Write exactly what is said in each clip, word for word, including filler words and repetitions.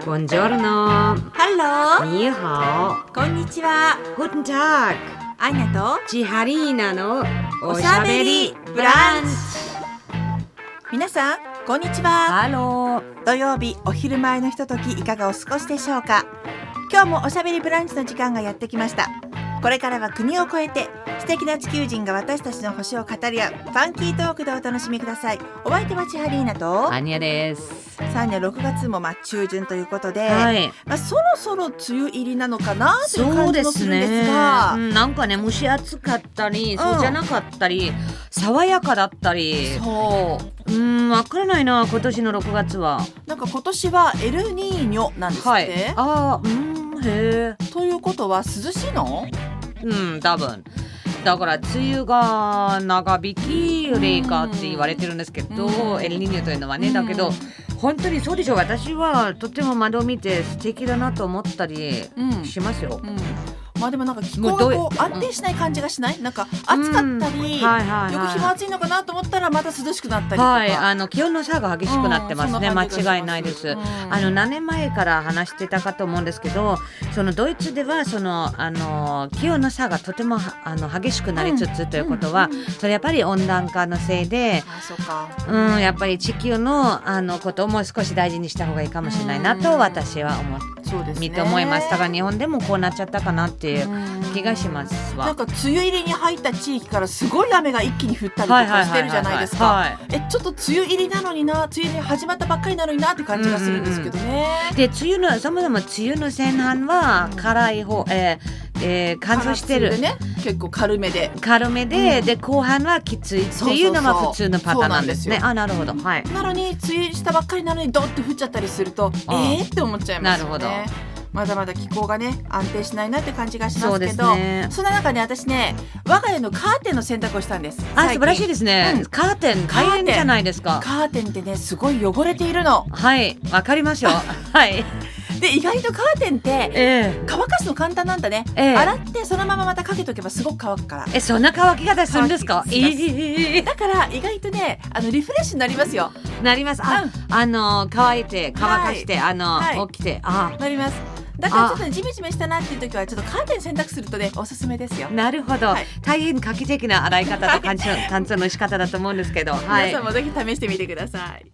Buongiorno. Hello. にはこんにちは。 Guten Tag. アニャとチハリーナのおしゃべりブランチ。皆さんこんにちは。 ハロー。 土曜日お昼前のひとときいかがお過ごしでしょうか。今日もおしゃべりブランチの時間がやってきました。これからは国を越えて素敵な地球人が私たちの星を語り合うファンキートークでお楽しみください。お相手はチハリーナとアニャです。 さあね、ろくがつもまあ中旬ということで、 はいまあ、そろそろ梅雨入りなのかなというそうです感じもするんですね、 が、 うん、なんかね蒸し暑かったり、 んそうじゃなかったり爽やかだったり、 そううんわからないな今年のろくがつは。 なんか今年はエルニーニョなんですって、 はい、あーうんへえ。 ということは涼しいの？ うん多分だから梅雨が長引き冷夏って言われてるんですけど、 うんエルニーニョというのはね、 うんだけど本当にそうでしょう。私はとても窓を見て素敵だなと思ったりうんしますよ、 うんまあでもなんか気候がもうどうこう安定しない感じがしない？なんか暑かったり、 うんはいはいはいよく日も暑いのかなと思ったらまた涼しくなったりとか、 はい、あの気温の差が激しくなってますね、 うんそんな感じがします間違いないです、 うんあの何年前から話してたかと思うんですけど、そのドイツではそのあの気温の差がとてもあの激しくなりつつということは、 うんうんそれやっぱり温暖化のせいで、 あそうか、 うん、やっぱり地球のあのことをもう少し大事にした方がいいかもしれないなと私は思ってそうですね、 見て思います。だから日本でもこうなっちゃったかなっていう気がしますわ。 なんか梅雨入りに入った地域からすごい雨が一気に降ったりとかしてるじゃないですか。 はいはいはいはいえちょっと梅雨入りなのにな、梅雨入り始まったばっかりなのになって感じがするんですけどね、 で梅雨のそもそも梅雨の前半は辛い方、えーえー、乾燥してるでね、結構軽めで軽めで、 うん、 で後半はきついっていうのが普通のパターンなんですね。 そうそうそうあなるほど、はい、 なのに梅雨入りしたばっかりなのにドッて降っちゃったりするとあえーって思っちゃいますよね。 なるほど。 まだまだ気候がね安定しないなって感じがしますけど、 そうですね、 そんな中で私ね我が家のカーテンの洗濯をしたんです。 あ素晴らしいですね、 うんカーテン大変じゃないですか。 カーテンってねすごい汚れているのはいわかりますよはいで意外とカーテンってえ乾かすの簡単なんだね、 ええ洗ってそのまままたかけとけばすごく乾くから。 ー、えそんな乾き方するんですか？ 乾きしますえーだから意外とねあのリフレッシュになりますよ。 なります。あ、 うんあの乾いて乾かして、 はいあの、 はい起きて、あなります。だからちょっとねジメジメしたなっていう時はちょっとカーテン洗濯するとねおすすめですよ。 なるほど、 はい大変画期的な洗い方と乾燥乾燥の仕方だと思うんですけど、はい皆さんもぜひ試してみてください。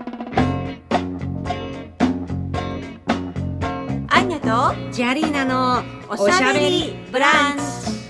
アンニャとジャリーナのおしゃべりブランチ。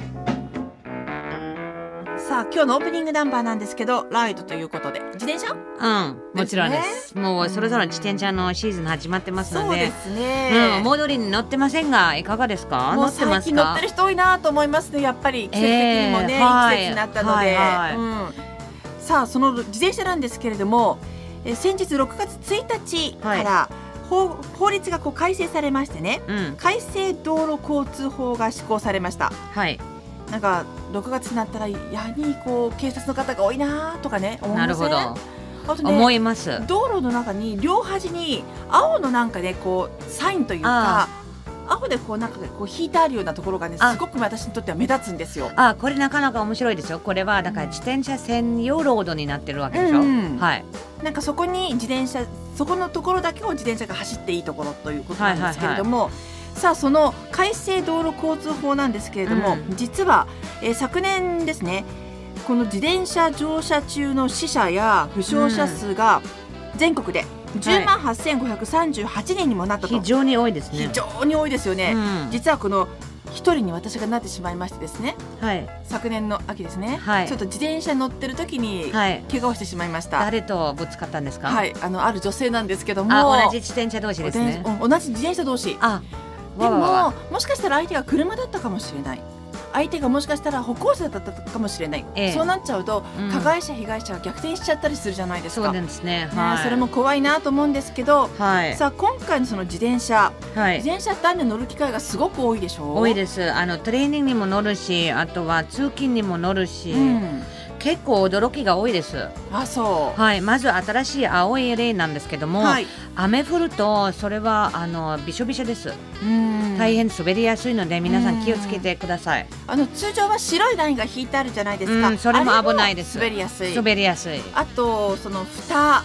さあ今日のオープニングナンバーなんですけどライドということで自転車？ うんもちろんです。もうそろそろ自転車のシーズン始まってますので、 そうですね、 うん、戻りに乗ってませんがいかがですか？ もう乗ってますか最近乗ってる？人多いなと思いますね。やっぱり季節的にもね、 えーはいいい季節になったので、 はいはいうん、さあその自転車なんですけれども、えー先日ろくがつついたちから法、法律がこう改正されましてね、 うん改正道路交通法が施行されました。 はいなんかろくがつになったらやにこう警察の方が多いなとかね思いません？ なるほど、 あとね思います。 道路の中に両端に青のなんかねこうサインというか青でこうなんかこう引いてあるようなところがねあすごく私にとっては目立つんですよ。 あこれなかなか面白いですよ。これはだから自転車専用ロードになってるわけでしょ、 うんうんはいなんかそこに自転車そこのところだけを自転車が走っていいところということなんですけれども、さあその改正道路交通法なんですけれども、 うん実は、えー昨年ですねこの自転車乗車中の死者や負傷者数が全国でじゅうまんはっせんごひゃくさんじゅうはちにんにもなったと、 非常に多いですね。 非常に多いですよね、 うん実はこの一人に私がなってしまいましてですねはい昨年の秋ですね、 はいちょっと自転車乗ってる時にはい怪我をしてしまいました。 誰とぶつかったんですか？ はい、あのある女性なんですけどもあ同じ自転車同士ですね。 お同じ自転車同士あでわわわわももしかしたら相手が車だったかもしれない、相手がもしかしたら歩行者だったかもしれない、 ええそうなっちゃうと、 うん加害者被害者が逆転しちゃったりするじゃないですか。 そうなんですね。 ねはい、 それも怖いなと思うんですけど、 はいさあ今回のその自転車、 はい自転車って乗る機会がすごく多いでしょう。 多いです。あのトレーニングにも乗るし、あとは通勤にも乗るし、 うん、 結構驚きが多いです。 あそうはい、まず新しい青い例なんですけども、 はい雨降るとそれはあのびしょびしょです。 うん大変滑りやすいので皆さん気をつけてください。 あの通常は白いラインが引いてあるじゃないですか、 うんそれも危ないです。 あれも滑りやすい。 滑りやすい。 あとその蓋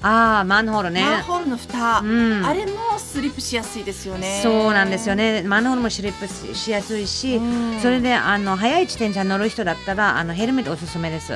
ああマンホールね。 マンホールの蓋、 うん、 あれもスリップしやすいですよね。 そうなんですよね。マンホールもスリップ し, しやすいし、うん、それであの速い自転車乗る人だったらあのヘルメットおすすめです。うん、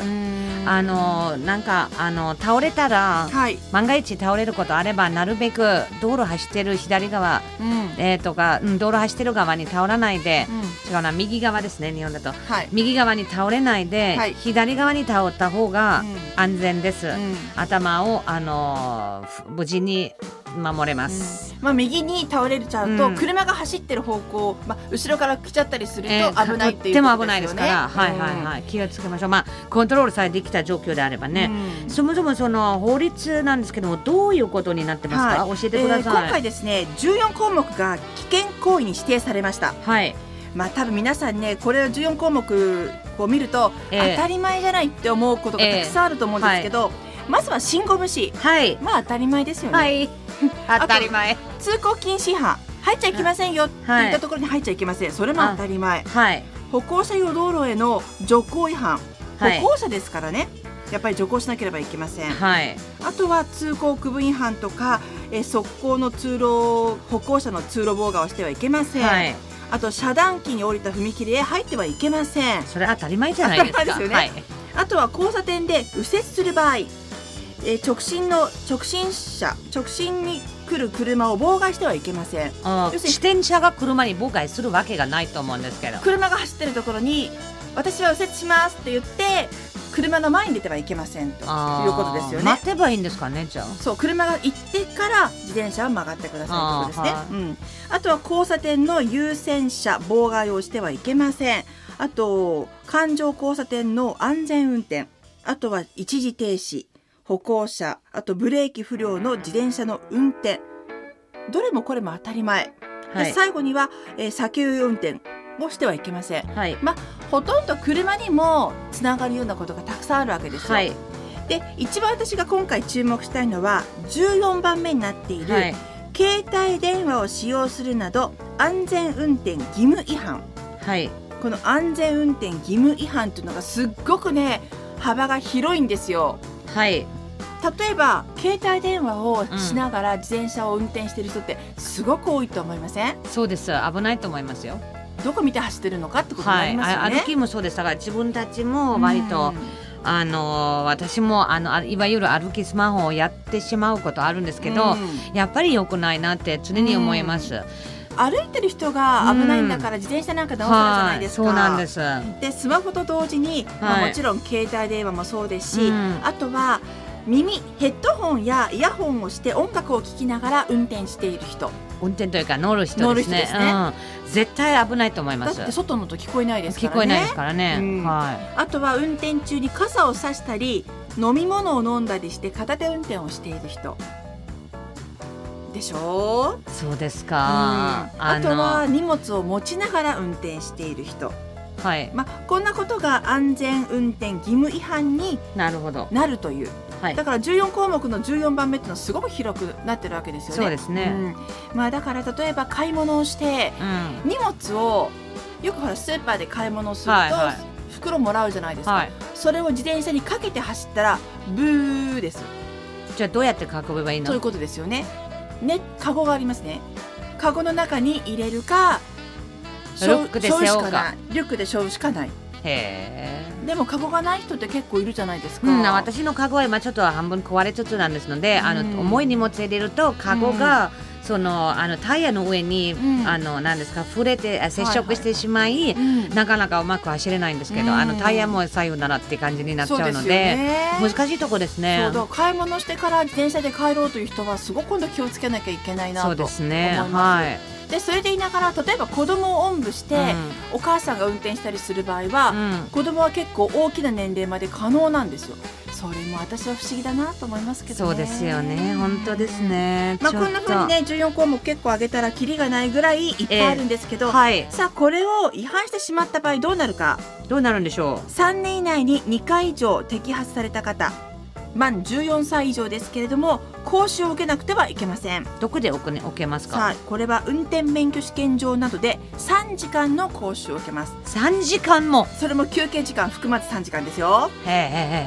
あのなんかあの倒れたら、はい、万が一倒れることあればなるべく道路走ってる左側、うん、えー、とか、うん、道路走ってる側に倒らないで、うん、違うな右側ですね日本だと、はい、右側に倒れないで、はい、左側に倒った方が安全です。うん、頭をあの無事に守れます。 うん、まあ、右に倒れちゃうと、うん、車が走ってる方向、まあ、後ろから来ちゃったりすると危ないっていうことですよね。 とっても危ないですから、はいはいはい、気をつけましょう。まあ、コントロールさえできた状況であればね。うん、そもそもその法律なんですけどもどういうことになってますか、はい、教えてください。 えー、今回ですねじゅうよんこうもくが危険行為に指定されました。 はい。 まあ、多分皆さんねこれじゅうよんこうもくを見ると、えー、当たり前じゃないって思うことがたくさんあると思うんですけど、えーはい、まずは信号無視、はい、まあ当たり前ですよね。 はい、当たり前。 通行禁止違反、入っちゃいけませんよって言ったところに入っちゃいけません、それも当たり前。はい、歩行者用道路への徐行違反、はい、歩行者ですからねやっぱり徐行しなければいけません。はい、あとは通行区分違反とか、え側溝の通路歩行者の通路妨害をしてはいけません。はい、あと遮断機に降りた踏切へ入ってはいけません。 それ当たり前じゃないですか。 当たり前ですよね。はい、あとは交差点で右折する場合、えー、直進の直進車直進に来る車を妨害してはいけません。 要するに自転車が車に妨害するわけがないと思うんですけど、 車が走ってるところに私は右折しますって言って車の前に出てはいけませんということですよね。 待てばいいんですかね。じゃあそう車が行ってから自転車は曲がってくださいということですね。あ、うん、あとは交差点の優先車妨害をしてはいけません。あと環状交差点の安全運転、あとは一時停止、歩行者、あとブレーキ不良の自転車の運転、どれもこれも当たり前、はい、で最後には、えー、酒酔い運転をしてはいけません。はい、まあ、ほとんど車にもつながるようなことがたくさんあるわけですよ。はい、で一番私が今回注目したいのはじゅうよんばんめになっている、はい、携帯電話を使用するなど安全運転義務違反。はい、この安全運転義務違反というのがすっごくね幅が広いんですよ。はい、例えば携帯電話をしながら自転車を運転している人ってすごく多いと思いません？ うん、そうです。危ないと思いますよ。 どこ見て走ってるのかってことになりますよね。はい、 歩きもそうです。だから自分たちも割と、うん、あの私もあのいわゆる歩きスマホをやってしまうことあるんですけど、うん、やっぱり良くないなって常に思います。うん、 歩いてる人が危ないんだから、うん、自転車なんか直せるじゃないですか。 はい、そうなんです。 でスマホと同時に、はい、まあ、もちろん携帯電話もそうですし、うん、あとは耳ヘッドホンやイヤホンをして音楽を聴きながら運転している人、 運転というか乗る人ですね。ですね、うん、絶対危ないと思います。 だって外の音聞こえないですからね。 聞こえないですからね。うん、はい、 あとは運転中に傘を差したり飲み物を飲んだりして片手運転をしている人でしょう。 そうですか。 うん、あとは荷物を持ちながら運転している人、はい、まあ、こんなことが安全運転義務違反になるほどなるという。はい、だからじゅうよんこうもくのじゅうよんばんめっていうのはすごく広くなってるわけですよね。 そうですね。うん、 まあ、だから例えば買い物をして、うん、荷物をよくほらスーパーで買い物をすると、はいはい、袋もらうじゃないですか。はい、それを自転車にかけて走ったらブーです。 じゃあどうやって運べばいいの？ ということですよね。ね、カゴがありますね。カゴの中に入れるか、 リュックで背負うか。 リュックで背負うしかない。へー。でもカゴがない人って結構いるじゃないですか。 うん、私のカゴは今ちょっと半分壊れつつなんですので、うん、あの重い荷物入れるとカゴが、うん、そのあのタイヤの上に、うん、あの何ですか触れて接触してしまい、はいはい、なかなかうまく走れないんですけど、うん、あのタイヤも左右ならって感じになっちゃうので、ね、難しいとこですね。 そうだ、買い物してから自転車で帰ろうという人はすごく今度気をつけなきゃいけないなと思います。 そうですね。はい。 でそれで言いながら例えば子供をおんぶして、うん、お母さんが運転したりする場合は、うん、子供は結構大きな年齢まで可能なんですよ。それも私は不思議だなと思いますけどね。 そうですよね。本当ですね。 まあ、こんな風にねじゅうよんこうもく結構上げたらキリがないぐらいいっぱいあるんですけど、えーはい、さあこれを違反してしまった場合どうなるか。 どうなるんでしょう。 さんねん以内ににかい以上摘発された方、満じゅうよんさい以上ですけれども講習を受けなくてはいけません。 どこで受け、受けますか。 さあこれは運転免許試験場などでさんじかんの講習を受けます。 さんじかんも。 それも休憩時間含まずさんじかんですよ。 へえ。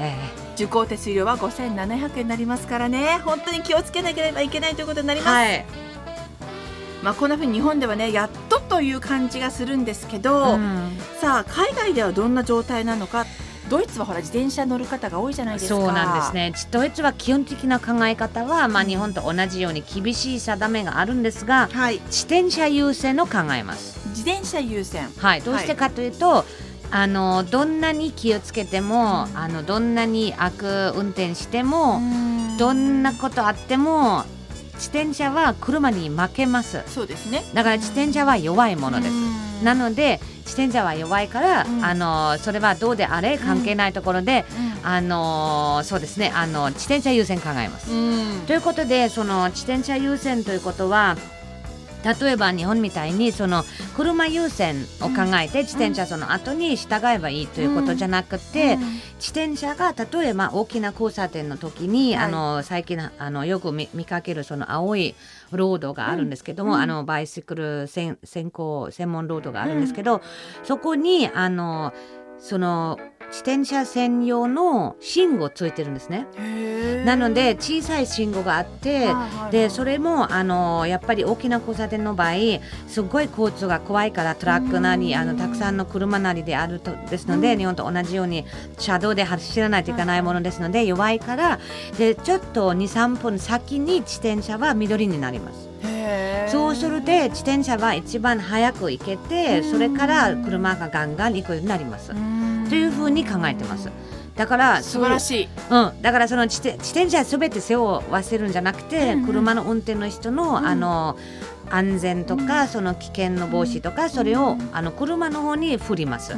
受講手数料はごせんななひゃくえんになりますからね、本当に気をつけなければいけないということになります、 はい。 まあ、こんな風に日本ではねやっとという感じがするんですけど、うん、さあ海外ではどんな状態なのか。ドイツはほら自転車乗る方が多いじゃないですか。 そうなんですね。ドイツは基本的な考え方は、まあ、日本と同じように厳しい定めがあるんですが、はい、自転車優先を考えます。 自転車優先、 はい、どうしてかというと、はい、あのどんなに気をつけても、うん、あのどんなに悪運転しても、どんなことあっても自転車は車に負けます。 そうですね。 だから自転車は弱いものです。なので自転車は弱いから、うん、あのそれはどうであれ関係ないところで、うん、あのそうですね、あの自転車優先考えます、うん、ということで、その自転車優先ということは、例えば日本みたいにその車優先を考えて自転車その後に従えばいいということじゃなくて、自転車が例えば大きな交差点の時に、はい、あの最近あのよく 見, 見かけるその青いロードがあるんですけども、うん、あのバイシクル専攻専門ロードがあるんですけど、うん、そこにあのその自転車専用の信号ついてるんですね。なので小さい信号があって、はいはいはい、でそれもあのやっぱり大きな交差点の場合すごい交通が怖いから、トラックなりあのたくさんの車なりであるとですので、日本と同じように車道で走らないといけないものですので、弱いからでちょっと にさんぷん先に自転車は緑になります。そうすると自転車は一番早く行けて、それから車がガンガン行くようになりますというふうに考えてます。だから素晴らしい、 うん、だからその 自, 自転車すべて背負わせるんじゃなくて、うんうん、車の運転の人の、うん、あの安全とか、うん、その危険の防止とか、それをあの車の方に振ります、うん、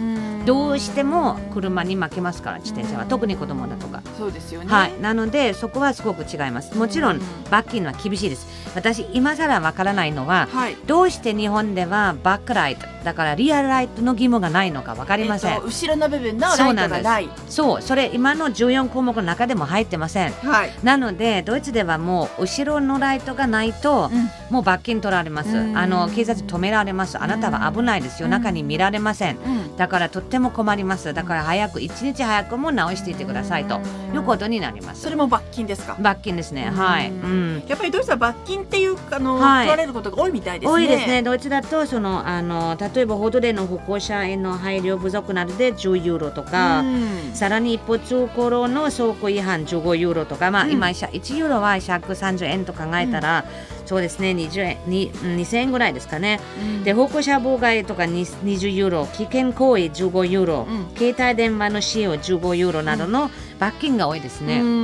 どうしても車に負けますから、自転車は、うん、特に子供だとか。 そうですよね、 はい、なのでそこはすごく違います。もちろん、うん、罰金は厳しいです。私今更わからないのは、はい、どうして日本ではバックライトだからリアルライトの義務がないのか分かりません、 えっと、後ろの部分のライトがない。 そう、それ今のじゅうよんこうもくの中でも入ってません、はい、なのでドイツではもう後ろのライトがないと、うん、もう罰金取られます。あの警察止められます。あなたは危ないですよ、中に見られません、うん、だからとっても困ります。だから早く一日早くも直していってくださいということになります。 それも罰金ですか？ 罰金ですね、はい、うん、 やっぱりドイツは罰金っていうあの、はい、取られることが多いみたいですね。 多いですね。ドイツだとそのあの例えば歩道での歩行者への配慮不足などでじゅうユーロとか、うん、さらに一方通行路の走行違反じゅうごユーロとか、まあ、うん、今いちユーロはひゃくさんじゅうえんと考えたら、うん、そうですねにじゅうえんににせんえんぐらいですかね、うん、で歩行者妨害とかにじゅうユーロ、危険行為じゅうごユーロ、うん、携帯電話の使用じゅうごユーロなどの罰金が多いですね、うんうん、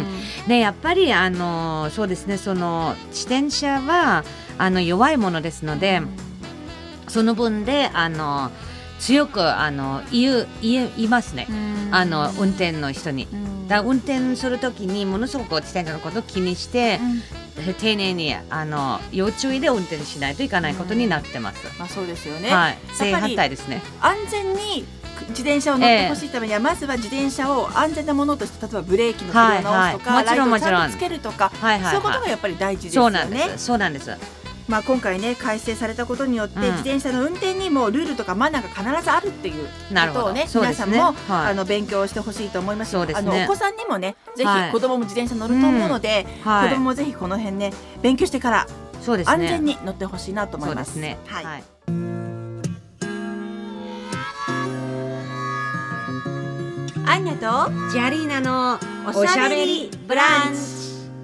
でやっぱりあのそうですね、その自転車はあの弱いものですので、その分であの強くあの言う言いますね、あの運転の人に。だから運転するときにものすごく自転車のことを気にして、うん、丁寧にあの要注意で運転しないといけないことになってます、 まあ、そうですよね、 はい、正反対ですね。 安全に自転車を乗ってほしいためには、えー、まずは自転車を安全なものとして、例えばブレーキの振りを直すとか、はいはい、ライトをちゃんとつけるとか、はいはいはい、そういうことがやっぱり大事ですよね。 そうなんです、そうなんです。 まあ、今回ね改正されたことによって、うん、自転車の運転にもルールとかマナーが必ずあるっていうことをね、皆さんも、はい、あの勉強してほしいと思います。そうですね、あのお子さんにもねぜひ、子供も自転車乗ると思うので、はい、子供もぜひこの辺ね勉強してから、そうですね、安全に乗ってほしいなと思います。そうですね、はいはい、アンニャとジャリーナのおしゃべりブランチ。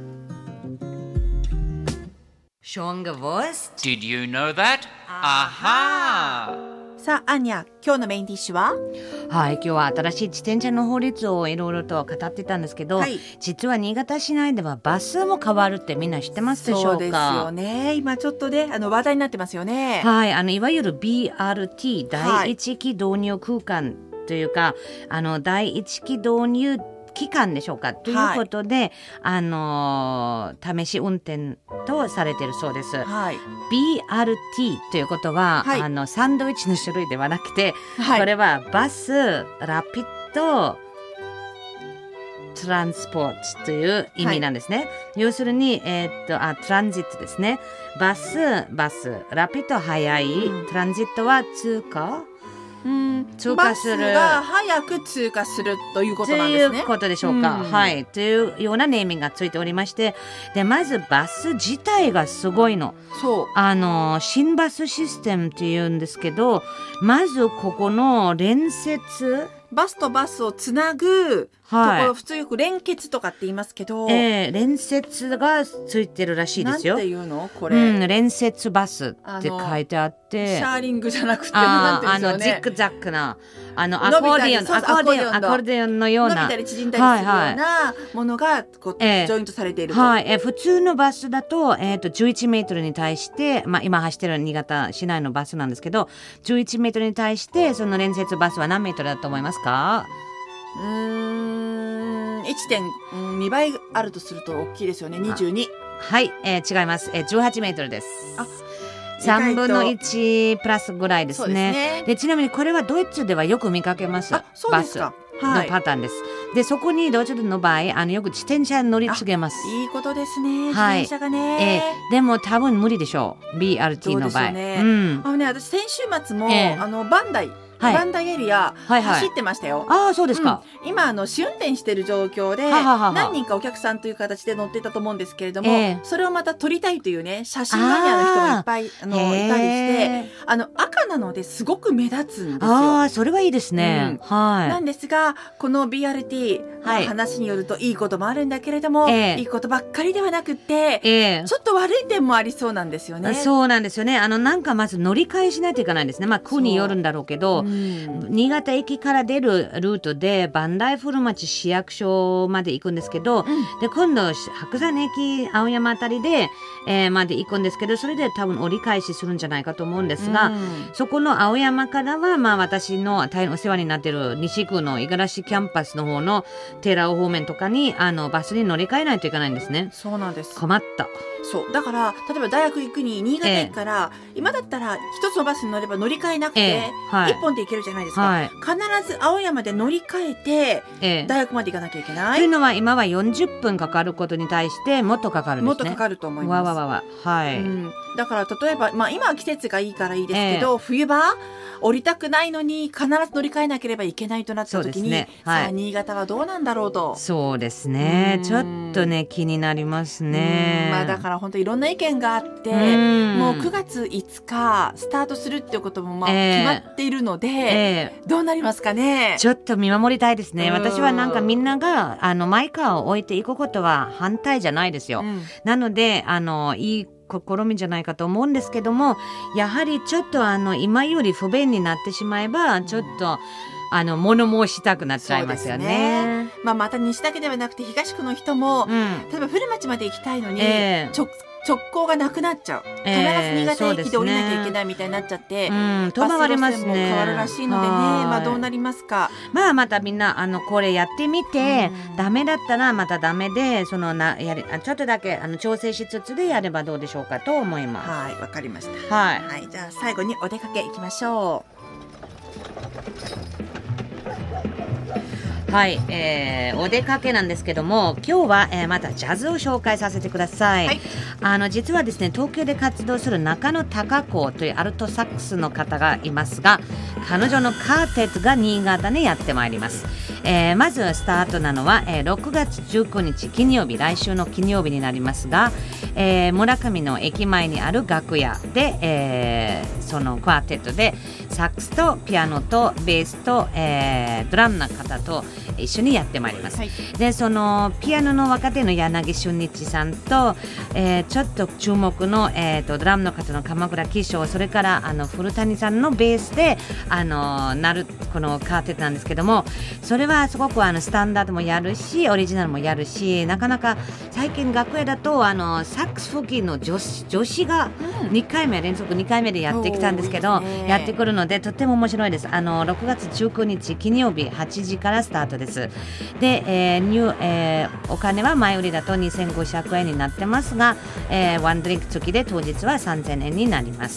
Schon gewusst? Did you know that? Aha! さあ、アンニャ、今日のメインディッシュは？ はい、今日は新しい自転車の法律をいろいろと語ってたんですけど、はい、実は新潟市内ではバスも変わるってみんな知ってますでしょうか？ そうですよね。今ちょっとね、あの話題になってますよね。 はい、あのいわゆる ビーアールティー 第一期導入空間というか、はい、あの第一期導入期間でしょうかということで、はい、あの試し運転とされているそうです、はい、ビーアールティー ということは、はい、あのサンドイッチの種類ではなくて、はい、これはバスラピッドトランスポートという意味なんですね、はい、要するに、えー、っとあトランジットですね。バスバスラピッド速い、うん、トランジットは通過うん、 通過する。 バスが早く通過するということなんですね。 ということでしょうか。うん、はい。というようなネーミングがついておりまして、で、まずバス自体がすごいの。 そう。 あの、新バスシステムっていうんですけど、まずここの連接、 バスとバスをつなぐところ、はい、普通よく連結とかって言いますけど、 えー、連接がついてるらしいですよ。 なんていうのこれ、 うん、連接バスって書いてあって、 シャーリングじゃなくてなんていうんでしょうね、 あのジックザックなあのアコーディオン、アコーディオン、アコーディオンのような伸びたり縮んだりするようなものがこう、えー、ジョイントされていると、 はい、えー、普通のバスだと、えー、とじゅういちメートルに対して、まあ、今走ってる新潟市内のバスなんですけど、じゅういちメートルに対してその連接バスは何メートルだと思いますか？ うーん いってんに 倍あるとすると大きいですよね。にじゅうに。 はい、えー、違います、えー、じゅうはちメートルです。あ、さんぶんのいちプラスぐらいです ね, ですね。でちなみにこれはドイツではよく見かけます。 あ、そうですか。 バスのパターンです。はい、でそこにドイツの場合あのよく自転車に乗り継げます。 いいことですね、はい、自転車がね、 えー、でも多分無理でしょう ビーアールティー の場合。そうですよね、うん、 あのね、私先週末も、えー、あのバンダイはい、バンダイエリア、はいはい、走ってましたよ。 ああ、そうですか。 うん、今あの試運転している状況ではははは何人かお客さんという形で乗ってたと思うんですけれども、えー、それをまた撮りたいというね写真マニアの人もいっぱいあのいたりしてあの赤なのですごく目立つんですよ。 ああ、それはいいですね、 うん、はい。なんですがこの ビーアールティー、はい、話によるといいこともあるんだけれども、えー、いいことばっかりではなくて、えー、ちょっと悪い点もありそうなんですよね。 そうなんですよね。あのなんかまず乗り換えしないといけないんですね。まあ区によるんだろうけど、うん、新潟駅から出るルートで磐梯古町市役所まで行くんですけど、うん、で今度白山駅青山あたりで、えー、まで行くんですけど、それで多分折り返しするんじゃないかと思うんですが、うん、そこの青山からは、まあ、私の大変お世話になっている西区の五十嵐キャンパスの方の寺尾方面とかにあのバスに乗り換えないといけないんですね。 そうなんです。 困った。 そうだから例えば大学行くに新潟駅から、えー、今だったら一つのバスに乗れば乗り換えなくて、えーはい、一本で行けるじゃないですか、はい、必ず青山で乗り換えて、えー、大学まで行かなきゃいけない。 というのは今はよんじゅっぷんかかることに対してもっとかかるんですね。 もっとかかると思います。 わわわわ、はい、 うん、だから例えば、まあ、今は季節がいいからいいですけど、えー、冬場降りたくないのに必ず乗り換えなければいけないとなった時に、ね、はい、さあ新潟はどうなんだろうと。 そうですね、ちょっとね気になりますね。 まあ、だから本当いろんな意見があってもうくがついつかスタートするっていうこともまあ決まっているので、えー、どうなりますかね。 ちょっと見守りたいですね。私はなんかみんながあのマイカーを置いていくことは反対じゃないですよ、うん、なのであのいい試みじゃないかと思うんですけども、やはりちょっとあの今より不便になってしまえばちょっとあの物申したくなっちゃいますよね。 ね、まあ、また西だけではなくて東区の人も、うん、例えば古町まで行きたいのに、えー、直直行がなくなっちゃう、必ず新潟駅で降りなきゃいけないみたいになっちゃって、えーね、うん、遠回りますね。バス路線も変わるらしいのでね、まあ、どうなりますか。 まあまたみんなあのこれやってみて、うん、ダメだったらまたダメでそのなやりちょっとだけあの調整しつつでやればどうでしょうかと思います。 はい、わかりました。 はい、 はい、じゃあ最後にお出かけいきましょう。 はい、えー、お出かけなんですけども、今日は、えー、またジャズを紹介させてください、はい、あの実はですね東京で活動する中野貴子というアルトサックスの方がいますが、彼女のカーテットが新潟にやってまいります、えー、まずスタートなのは、えー、ろくがつじゅうくにち金曜日、来週の金曜日になりますが、えー、村上の駅前にある楽屋で、えー、そのカーテットでサックスとピアノとベースと、えー、ドラムの方と一緒にやってまいります、はい、でそのピアノの若手の柳俊日さんと、えー、ちょっと注目の、えー、とドラムの方の鎌倉紀章、それからあの古谷さんのベースであのなるこのカーテットなんですけども、それはすごくあのスタンダードもやるしオリジナルもやるし、なかなか最近学園だとあのサックス吹きの女子、女子がにかいめ、連続にかいめでやってきたんですけど、ね、やってくるのでとっても面白いです。あのろくがつじゅうくにち金曜日はちじからスタートです。で、えー入えー、お金は前売りだとにせんごひゃくえんになってますが、えー、ワンドリンク付きで当日はさんぜんえんになります。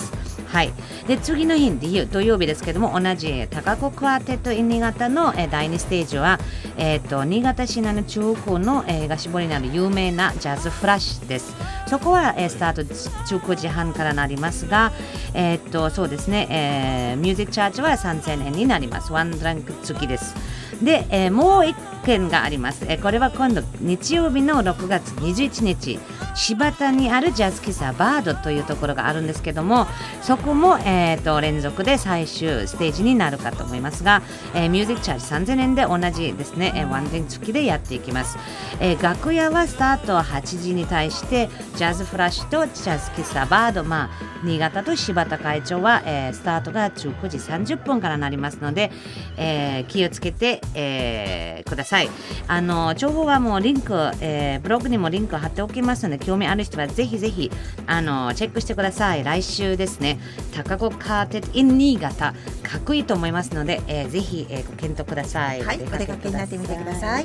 はい、で次の日土曜日ですけども、同じ高子クワーテット in 新潟の、えー、だいにステージは、えー、と新潟市内の中高の、えー、東堀にある有名なジャズフラッシュです。そこは、えー、スタートじゅうくじはんからなりますが、えー、とそうですね、えー、ミュージックチャージはさんぜんえんになります。ワンドランク付きです。で、えー、もう一件があります、えー、これは今度日曜日のろくがつにじゅういちにち、柴田にあるジャズ喫茶バードというところがあるんですけども、そこも、えー、と連続で最終ステージになるかと思いますが、えー、ミュージックチャージさんぜんえんで同じですね、えー、ワンデン付きでやっていきます。えー、楽屋はスタートははちじに対してジャズフラッシュとジャズ喫茶バード、まあ、新潟と柴田会長は、えー、スタートがじゅうくじさんじゅっぷんからなりますので、えー、気をつけて、えー、ください。あの情報はもうリンク、えー、ブログにもリンク貼っておきますので、興味ある人はぜひぜひあのチェックしてください。来週ですね、高子カーテット in 新潟、かっこいいと思いますので、えー、ぜひ、えー、ご検討ください。 はい、お出かけになってみてください。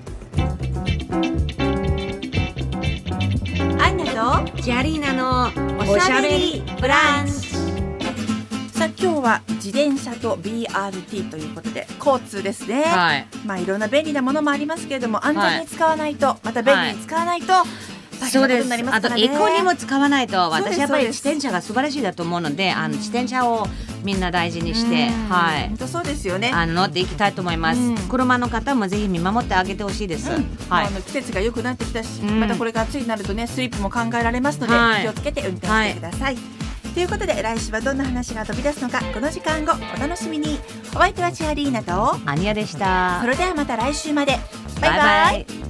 アンナとジャリーナのおしゃべりブランチ。さあ今日は自転車と ビーアールティー ということで交通ですね、はい、まあいろんな便利なものもありますけれども、安全に使わないと、はい、また便利に使わないと、はい、大変なことになりますからね。 あとエコにも使わないと。私やっぱり自転車が素晴らしいだと思うので、あの自転車をみんな大事にして、はい、 本当そうですよね、 あの乗っていきたいと思います。車の方もぜひ見守ってあげてほしいです、うん、 はい、あの季節が良くなってきたし、うん、またこれが暑いになるとね、スリップも考えられますので、はい、気をつけて運転してください、はい。ということで来週はどんな話が飛び出すのか、この時間後お楽しみに。お相手はチアリーナとアニヤでした。 それではまた来週まで。バイバイ。バイバイ。